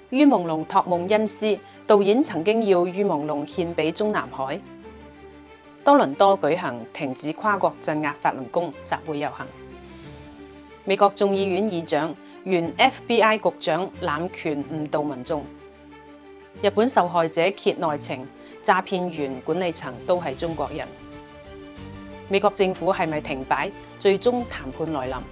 於朦朧託夢恩師，導演曾經要於朦朧獻俾中南海。多倫多舉行停止跨國鎮壓法輪功集會遊行。美國眾議院議長、原 FBI 局長濫權誤導民眾。日本受害者揭內情，詐騙員管理層都係中國人。美國政府係咪停擺？最終談判來臨。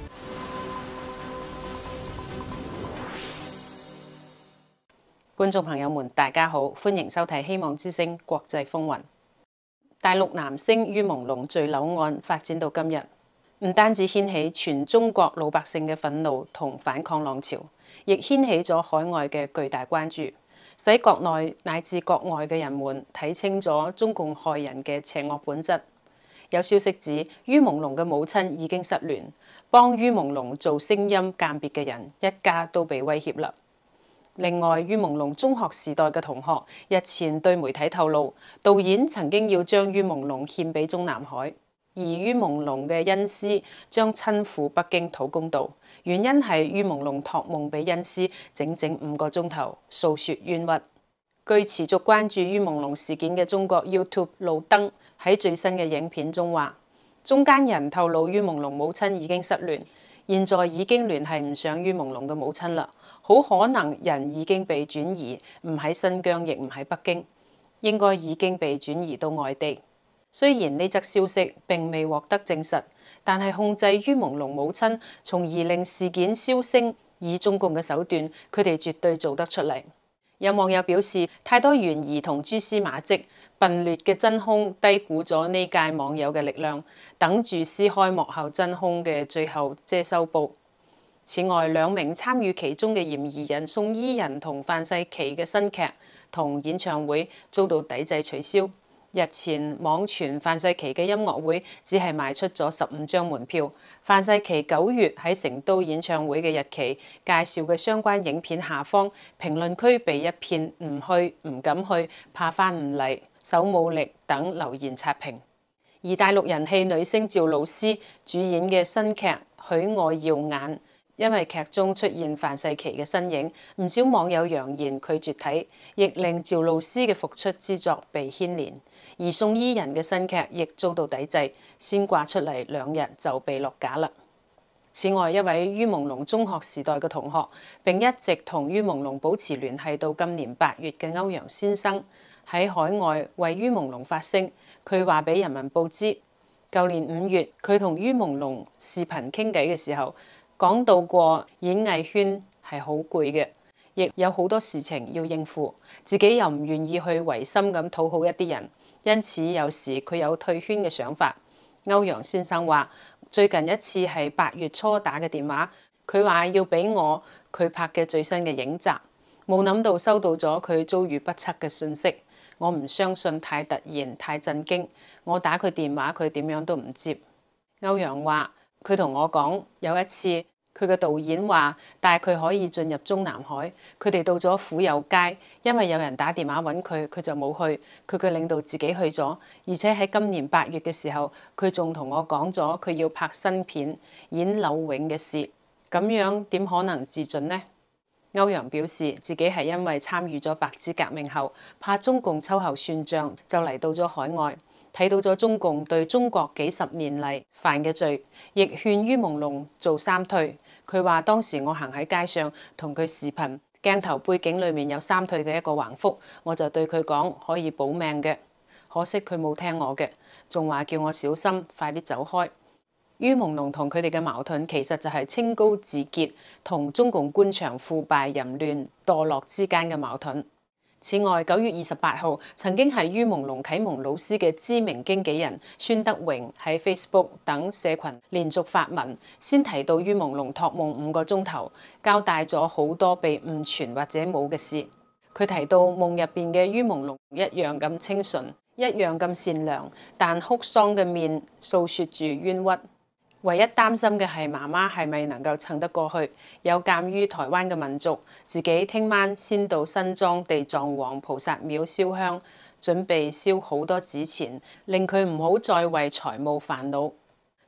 觀眾朋友們，大家好，歡迎收睇《希望之聲國際風雲》。大陸男星於朦朧墜樓案發展到今日，唔單止掀起全中國老百姓嘅憤怒同反抗浪潮，亦掀起咗海外嘅巨大關注，使國內乃至國外嘅人們睇清咗中共害人嘅邪惡本質。有消息指，於朦朧嘅母親已經失聯，幫於朦朧做聲音鑑別嘅人一家都被威脅啦。另外，於朦朧中學時代嘅同學日前對媒體透露，導演曾經要將於朦朧獻俾中南海，而於朦朧嘅恩師將親赴北京討公道，原因係於朦朧託夢俾恩師整整5個鐘頭，訴說冤屈。據持續關注於朦朧事件嘅中國 YouTube 路燈喺最新嘅影片中話，中間人透露於朦朧母親已經失聯，現在已經聯繫唔上於朦朧嘅母親啦。好可能人已經被轉移，唔喺新疆，亦唔喺北京，應該已經被轉移到外地。雖然呢則消息並未獲得證實，但係控制於朦朧母親，從而令事件銷聲，以中共嘅手段，佢哋絕對做得出嚟。有網友表示，太多懸疑同蛛絲馬跡，笨劣嘅真兇低估咗呢屆網友嘅力量，等住撕開幕後真兇嘅最後遮羞布。此外，2名參與其中嘅嫌疑人宋伊人同范世琦嘅新劇同演唱會遭到抵制取消。日前網傳范世琦嘅音樂會只係賣出咗15張門票。范世琦9月喺成都演唱會嘅日期介紹嘅相關影片下方評論區被一片唔去、唔敢去、怕返唔嚟、手冇力等留言刷屏。而大陸人氣女星趙露思主演嘅新劇《許我耀眼》，因為劇中出現范世琦嘅身影，唔少網友揚言拒絕睇，亦令趙露思嘅復出之作被牽連。而宋伊人嘅新劇亦遭到抵制，先掛出嚟2日就被落架啦。此外，一位於朦朧中學時代嘅同學，並一直同於朦朧保持聯繫到今年8月嘅歐陽先生，喺海外為於朦朧發聲。佢話俾人民報知，舊年5月佢同於朦朧視頻傾偈嘅時候，講到過演藝圈係好攰嘅，亦有好多事情要應付，自己又唔願意去違心咁討好一啲人，因此有時佢有退圈嘅想法。歐陽先生話，最近一次係8月初打嘅電話，佢話要俾我佢拍嘅最新嘅影集，冇諗到收到咗佢遭遇不測嘅訊息，我唔相信，太突然，太震驚，我打佢電話佢點樣都唔接。歐陽話，佢同我講，有一次佢嘅導演話帶佢可以進入中南海，佢哋到咗府右街，因為有人打電話揾佢，佢就冇去，佢嘅領導自己去咗。而且喺今年8月嘅時候，佢仲同我講咗佢要拍新片演柳永嘅事，咁樣點可能自盡呢？歐陽表示自己係因為參與咗白紙革命後，怕中共秋後算賬，就嚟到咗海外。睇到咗中共對中國幾十年嚟犯嘅罪，亦勸於朦朧做3退。佢話當時我行喺街上同佢視頻，鏡頭背景裏面有3退嘅一個橫幅，我就對佢講可以保命嘅，可惜佢冇聽我嘅，仲話叫我小心，快啲走開。於朦朧同佢哋嘅矛盾其實就係清高自潔同中共官場腐敗淫亂墮落之間嘅矛盾。此外，9月28號曾經係於朦朧啟蒙老師嘅知名經紀人孫德榮喺 Facebook 等社群連續發文，先提到於朦朧託夢5個鐘頭，交代咗好多被誤傳或者冇嘅事。佢提到夢入邊嘅於朦朧一樣咁清純，一樣咁善良，但哭喪嘅面訴說住冤屈。唯一擔心嘅係媽媽係咪能夠撐得過去？有鑑於台灣嘅民族，自己聽晚先到新莊地藏王菩薩廟燒香，準備燒好多紙錢，令佢唔好再為財務煩惱。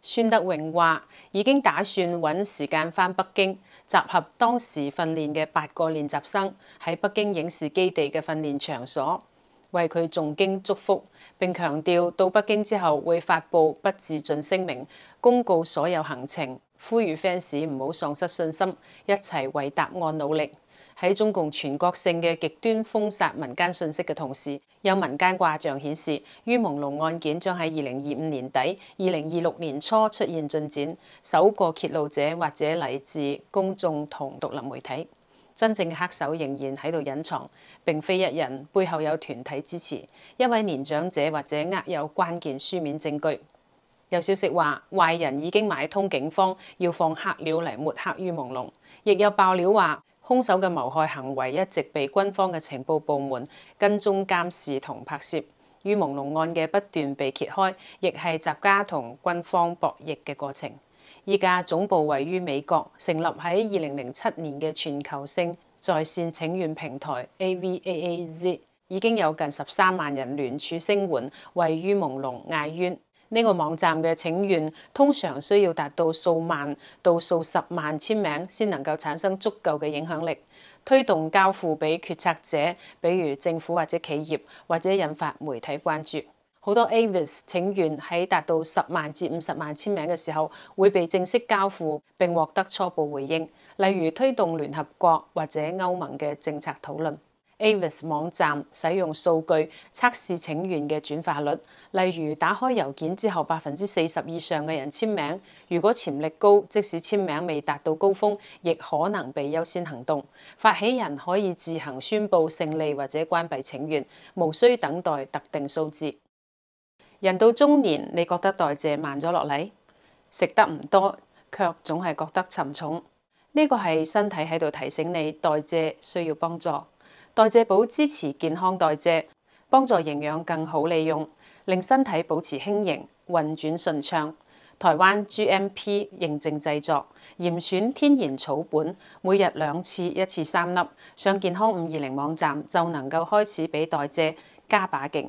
孫德榮話：已經打算揾時間返北京，集合當時訓練嘅8個練習生喺北京影視基地嘅訓練場所，為佢誦經祝福，並強調到北京之後會發布不自盡聲明，公告所有行程，呼籲 fans 唔好喪失信心，一齊為答案努力。喺中共全國性嘅極端封殺民間信息嘅同時，有民間卦象顯示，於朦朧案件將喺2025年底、2026年初出現進展，首個揭露者或者嚟自公眾同獨立媒體。真正嘅黑手仍然喺度隱藏，並非一人，背後有團體支持，一位年長者或者握有關鍵書面證據。有消息話，壞人已經買通警方，要放黑料嚟抹黑於朦朧。亦有爆料話，兇手嘅謀害行為一直被軍方嘅情報部門跟蹤監視同拍攝。於朦朧案嘅不斷被揭開，亦係習家同軍方博弈嘅過程。依家總部位於美國，成立喺2007年嘅全球性在線請願平台 AVAAZ 已經有近13萬人聯署聲援，為於朦朧嗌冤。呢個網站嘅請願通常需要達到數萬到數十萬簽名，先能夠產生足夠嘅影響力，推動交付俾決策者，比如政府或者企業，或者引發媒體關注。好多 AVAAZ 請願喺達到10萬至50萬簽名嘅時候，會被正式交付並獲得初步回應，例如推動聯合國或者歐盟嘅政策討論。AVAAZ 網站使用數據測試請願嘅轉化率，例如打開郵件之後40%以上嘅人簽名，如果潛力高，即使簽名未達到高峰，亦可能被優先行動。發起人可以自行宣佈勝利或者關閉請願，無需等待特定數字。人到中年，你覺得代謝慢咗落嚟？食得唔多，卻總係覺得沉重。呢個係身體喺度提醒你代謝需要幫助。代謝寶支持健康代謝，幫助營養更好利用，令身體保持輕盈、運轉順暢。台灣 GMP 認證製作，嚴選天然草本，每日2次，1次3粒。上健康520網站就能夠開始俾代謝加把勁。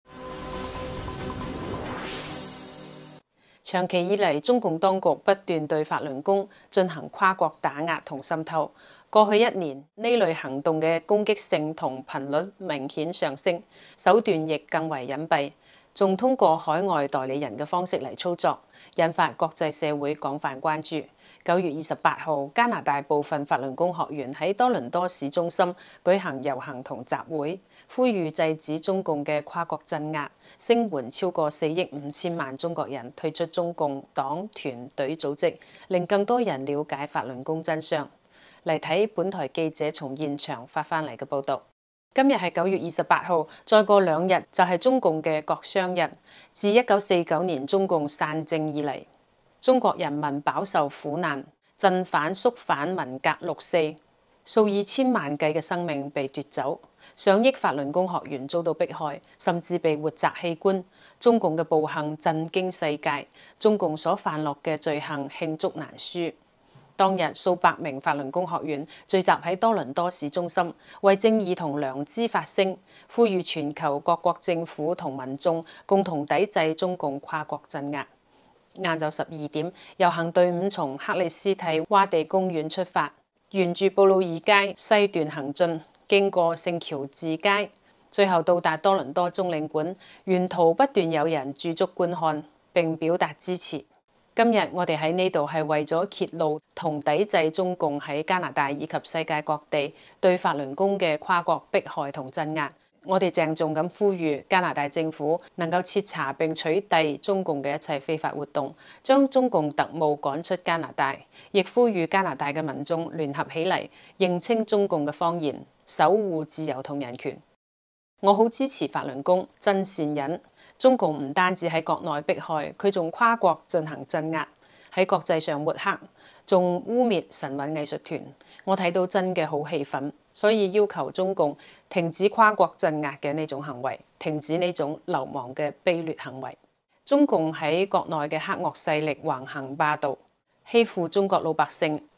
長期以嚟，中共當局不斷對法輪功進行跨國打壓同滲透。過去1年，呢類行動嘅攻擊性同頻率明顯上升，手段亦更為隱蔽，仲通過海外代理人嘅方式嚟操作，引發國際社會廣泛關注。9月28號，加拿大部分法輪功學員喺多倫多市中心舉行遊行同集會，呼籲制止中共嘅跨國鎮壓，聲援超過4億5千萬中國人退出中共黨團隊組織，令更多人了解法輪功真相。嚟睇本台記者從現場發翻嚟嘅報導。今日係9月28號，再過2日就係中共嘅國殤日。自1949年中共散政以嚟，中國人民飽受苦難，鎮反肅反文革6四，數以千萬計嘅生命被奪走，上億法輪功學員遭到迫害，甚至被活摘器官。中共嘅暴行震驚世界，中共所犯落嘅罪行罄竹難書。當日數百名法輪功學員聚集喺多倫多市中心，為正義同良知發聲，呼籲全球各國政府同民眾共同抵制中共跨國鎮壓。晏晝12點，遊行隊伍從克里斯蒂窪地公園出發，沿住布魯爾街西段行進，經過聖喬治街，最後到達多倫多中領館。沿途不斷有人駐足觀看並表達支持。今日我哋喺呢度係為咗揭露同抵制中共喺加拿大以及世界各地對法輪功嘅跨國迫害同鎮壓。我哋鄭重咁呼籲加拿大政府能夠徹查並取締中共嘅一切非法活動，將中共特務趕出加拿大，亦呼籲加拿大嘅民眾聯合起嚟，認清中共嘅謊言，守護自由同人權。我好支持法輪功，真善忍。中共唔單止喺國內迫害，佢仲跨國進行鎮壓，喺國際上抹黑，仲污蔑神韻藝術團。我睇到真嘅好氣憤，所以要求中共停止跨國鎮壓嘅呢種行為，停止呢種流氓嘅卑劣行為。中共喺國內嘅黑惡勢力橫行霸道，欺負中國老百姓，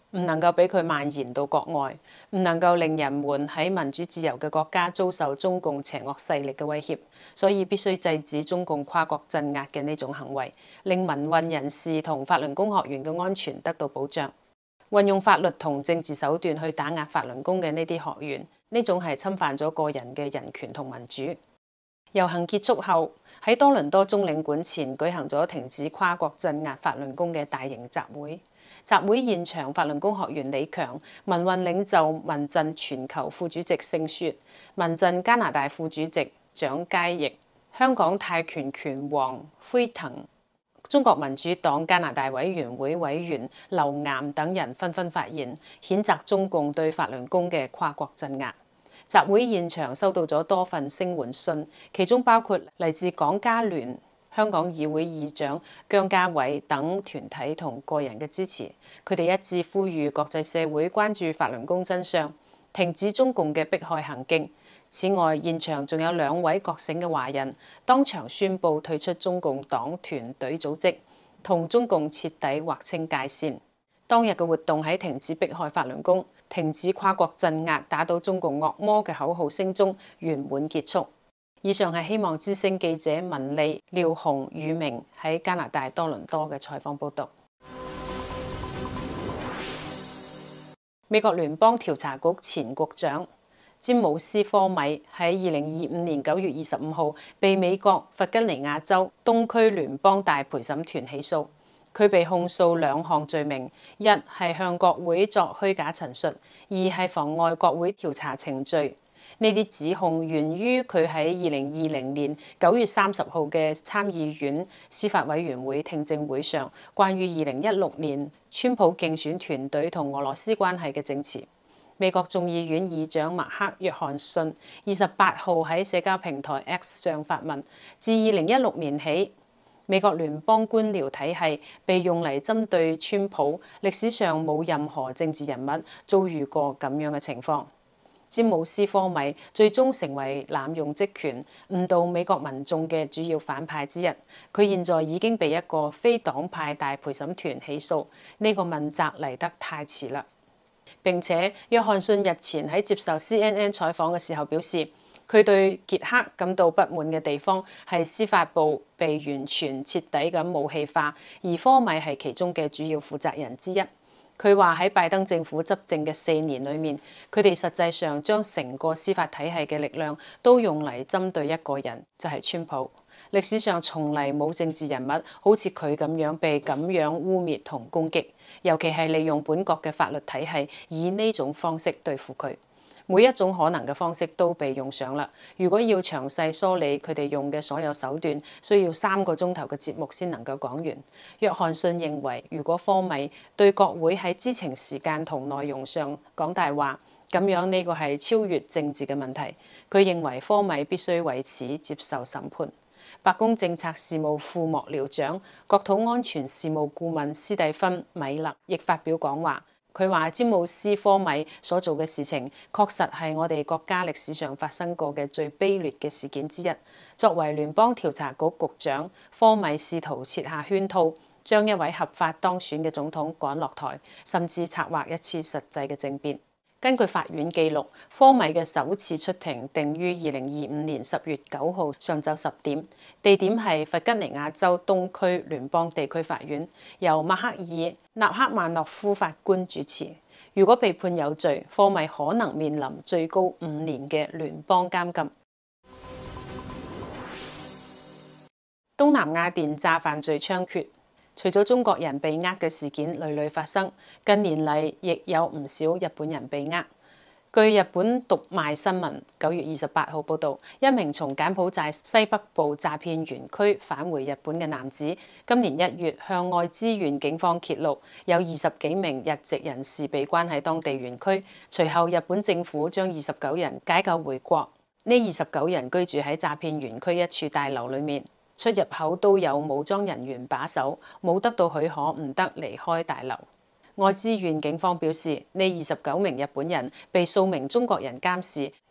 唔能夠俾佢蔓延到國外，唔能夠令人們喺民主自由嘅國家遭受中共邪惡勢力嘅威脅，所以必須制止中共跨國鎮壓嘅呢種行為，令民運人士同法輪功學員嘅安全得到保障。運用法律同政治手段去打壓法輪功嘅呢啲學員，呢種係侵犯咗個人嘅人權同民主。遊行結束後，喺多倫多中領館前舉行咗停止跨國鎮壓法輪功嘅大型集會。集會現場，法輪功學員李強、民運領袖民陣全球副主席盛雪、民陣加拿大副主席蔣佳奕、香港泰拳拳王輝騰、中國民主黨加拿大委員會委員劉岩等人紛紛發言，譴責中共對法輪功嘅跨國鎮壓。集會現場收到咗多份聲援信，其中包括嚟自港加聯、香港議會議長姜家偉等團體同個人嘅支持。佢哋一致呼籲國際社會關注法輪功真相，停止中共嘅迫害行徑。此外，現場仲有2位覺醒嘅華人，當場宣布退出中共黨團隊組織，同中共徹底劃清界線。當日嘅活動喺停止迫害法輪功、停止跨國鎮壓、打倒中共惡魔嘅口號聲中圓滿結束。以上係希望之聲記者文莉、廖紅、宇明喺加拿大多倫多嘅採訪報導。美國聯邦調查局前局長詹姆斯科米喺2025年9月25號被美國弗吉尼亞州東區聯邦大陪審團起訴。佢被控訴2項罪名，一係向國會作虛假陳述，二係妨礙國會調查程序。呢啲指控源於佢喺2020年9月30號嘅參議院司法委員會聽證會上，關於2016年川普競選團隊同俄羅斯關係嘅證詞。美國眾議院議長麥克約翰遜28號喺社交平台 X 上發文，自2016年起，美國聯邦官僚體系被用嚟針對川普，歷史上冇任何政治人物遭遇過咁樣嘅情況。詹姆斯科米最終成為濫用職權、誤導美國民眾嘅主要反派之一。佢現在已經被一個非黨派大陪審團起訴，呢個問責嚟得太遲啦。並且約翰遜日前喺接受 CNN 採訪嘅時候表示，佢對傑克感到不滿嘅地方係司法部被完全徹底咁武器化，而科米係其中嘅主要負責人之一。佢話喺拜登政府執政嘅4年裏面，佢哋實際上將成個司法體系嘅力量都用嚟針對一個人，就係川普。歷史上從嚟冇政治人物好似佢咁樣被咁樣污蔑同攻擊，尤其係利用本國嘅法律體系以呢種方式對付佢。每一種可能嘅方式都被用上啦。如果要詳細梳理佢哋用嘅所有手段，需要3個鐘頭嘅節目先能夠講完。約翰遜認為，如果科米對國會喺知情時間同內容上講大話，咁樣呢個係超越政治嘅問題。佢認為科米必須為此接受審判。白宮政策事務副幕僚長、國土安全事務顧問斯蒂芬·米勒亦發表講話。佢話詹姆斯科米所做嘅事情，確實係我哋國家歷史上發生過嘅最卑劣嘅事件之一。作為聯邦調查局局長，科米試圖設下圈套，將一位合法當選嘅總統趕落台，甚至策劃一次實際嘅政變。根據法院記錄，科米嘅首次出庭定於2025年10月9號上晝10點，地點係弗吉尼亞州東區聯邦地區法院，由麥克爾·納克曼諾夫法官主持。如果被判有罪，科米可能面臨最高5年嘅聯邦監禁。東南亞電詐犯罪猖獗。除咗中國人被呃嘅事件屢屢發生，近年嚟亦有唔少日本人被呃。據日本讀賣新聞9月28號報導，一名從柬埔寨西北部詐騙園區返回日本嘅男子，今年1月向愛知縣警方揭露，有20幾名日籍人士被關喺當地園區。隨後日本政府將29人解救回國。呢29人居住喺詐騙園區一處大樓裡面。出入口都有武裝人員把守，冇得到許可唔得離開大樓。愛知縣警方表示，呢29名日本人被數名中國人監視，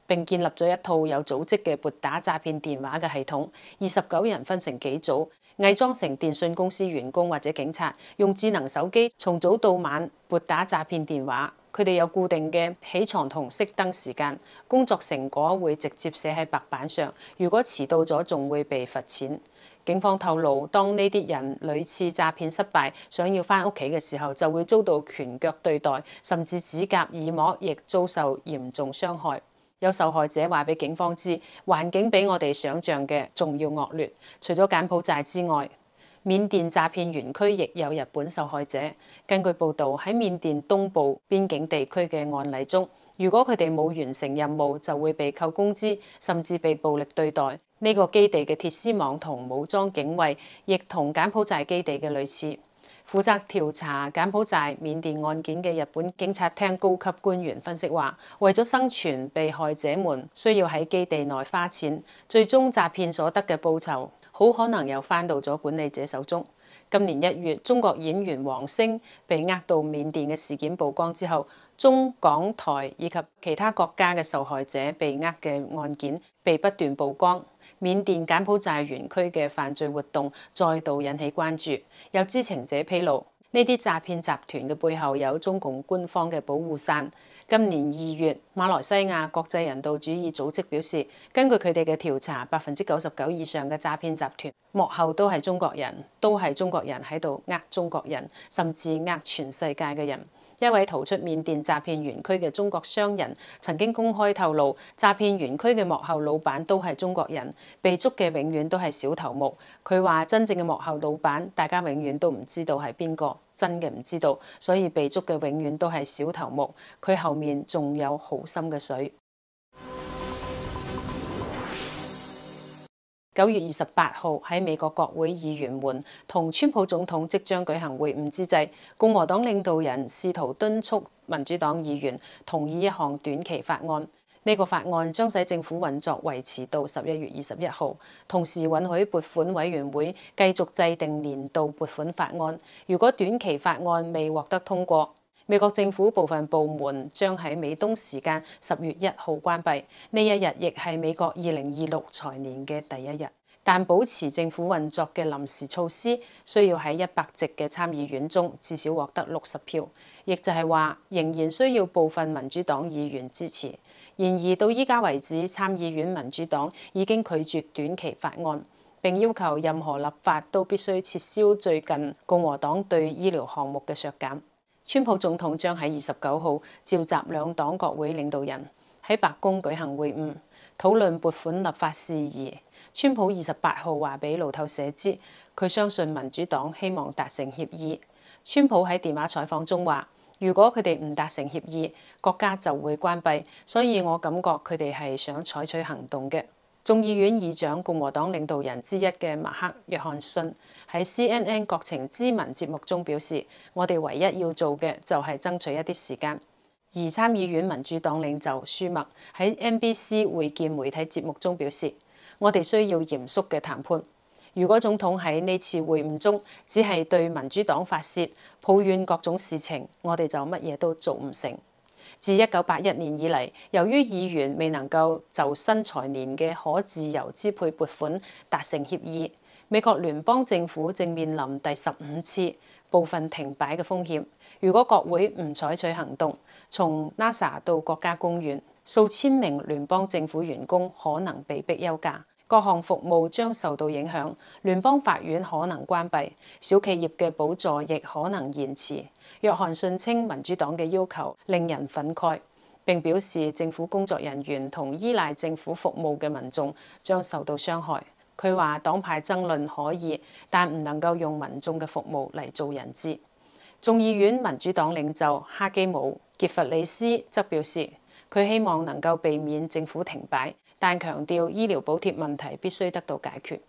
並建立咗一套有組織嘅撥打詐騙電話嘅系統。29人分成幾組，偽裝成電訊公司員工或者警察，用智能手機從早到晚撥打詐騙電話。佢哋有固定嘅起床同熄燈時間，工作成果會直接寫喺白板上。如果遲到咗，仲會被罰錢。警方透露，當呢啲人屢次詐騙失敗，想要返屋企嘅時候，就會遭到拳腳對待，甚至指甲、耳膜亦遭受嚴重傷害。有受害者話俾警方知，環境比我哋想象嘅仲要惡劣。除咗柬埔寨之外，緬甸詐騙園區亦有日本受害者。根據報導，喺緬甸東部邊境地區嘅案例中，如果佢哋冇完成任務，就會被扣工資，甚至被暴力對待。呢個基地嘅鐵絲網同武裝警衛亦同柬埔寨基地嘅類似。負責調查柬埔寨、緬甸案件嘅日本警察廳高級官員分析話，為咗生存，被害者們需要喺基地內花錢，最終詐騙所得嘅報酬好可能又返到咗管理者手中。今年1月，中國演員王星被呃到緬甸嘅事件曝光之後，中港台以及其他國家嘅受害者被呃嘅案件被不斷曝光。緬甸柬埔寨園區嘅犯罪活動再度引起關注。有知情者披露，呢啲詐騙集團嘅背後有中共官方嘅保護傘。今年2月，馬來西亞國際人道主義組織表示，根據佢哋嘅調查，99%以上嘅詐騙集團幕後都係中國人，都係中國人喺度呃中國人，甚至呃全世界嘅人。一位逃出緬甸詐騙園區嘅中國商人曾經公開透露，詐騙園區嘅幕後老闆都係中國人，被捉嘅永遠都係小頭目。佢話真正嘅幕後老闆，大家永遠都唔知道係邊個，真嘅唔知道，所以被捉嘅永遠都係小頭目。佢後面仲有好深嘅水。9月28號喺美國國會議員們同川普總統即將舉行會晤之際，共和黨領導人試圖敦促民主黨議員同意一項短期法案。呢個法案將使政府運作維持到11月21號，同時允許撥款委員會繼續制定年度撥款法案。如果短期法案未獲得通過，美國政府部分部門將喺美東時間10月1號關閉，呢一日亦係美國2026財年嘅第一日。但保持政府運作嘅臨時措施需要喺100席嘅參議院中至少獲得60票，亦就係話仍然需要部分民主黨議員支持。然而到依家為止，參議院民主黨已經拒絕短期法案，並要求任何立法都必須撤銷最近共和黨對醫療項目嘅削減。川普總統將喺29號召集兩黨國會領導人喺白宮舉行會晤，討論撥款立法事宜。川普28號話俾路透社知，佢相信民主黨希望達成協議。川普喺電話採訪中話，如果佢哋唔達成協議，國家就會關閉，所以我感覺佢哋係想採取行動嘅。眾議院議長共和黨領導人之一嘅麥克約翰遜喺 CNN 國情咨文節目中表示，我哋唯一要做嘅就係爭取一啲時間。而參議院民主黨領袖舒默喺 NBC 會見媒體節目中表示，我哋需要嚴肅嘅談判。如果總統喺呢次會晤中只係對民主黨發洩，抱怨各種事情，我哋就乜嘢都做唔成。自1981年以嚟，由於議員未能夠就新財年嘅可自由支配撥款達成協議，美國聯邦政府正面臨第15次部分停擺嘅風險。如果國會唔採取行動，從 NASA 到國家公園，數千名聯邦政府員工可能被迫休假，各項服務將受到影響，聯邦法院可能關閉，小企業嘅補助亦可能延遲。約翰遜稱民主黨嘅要求令人憤慨，並表示政府工作人員同依賴政府服務嘅民眾將受到傷害。佢話黨派爭論可以，但唔能夠用民眾嘅服務嚟做人質。眾議院民主黨領袖哈基姆傑弗里斯則表示，佢希望能夠避免政府停擺，但強調醫療補貼問題必須得到解決。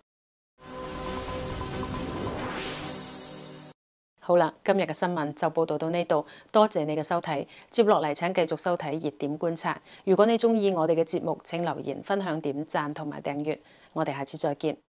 好啦，今日嘅新聞就報道到呢度，多謝你嘅收睇。接落嚟請繼續收睇熱點觀察。如果你鍾意我哋嘅節目，請留言、分享、點讚同埋訂閱。我哋下次再見。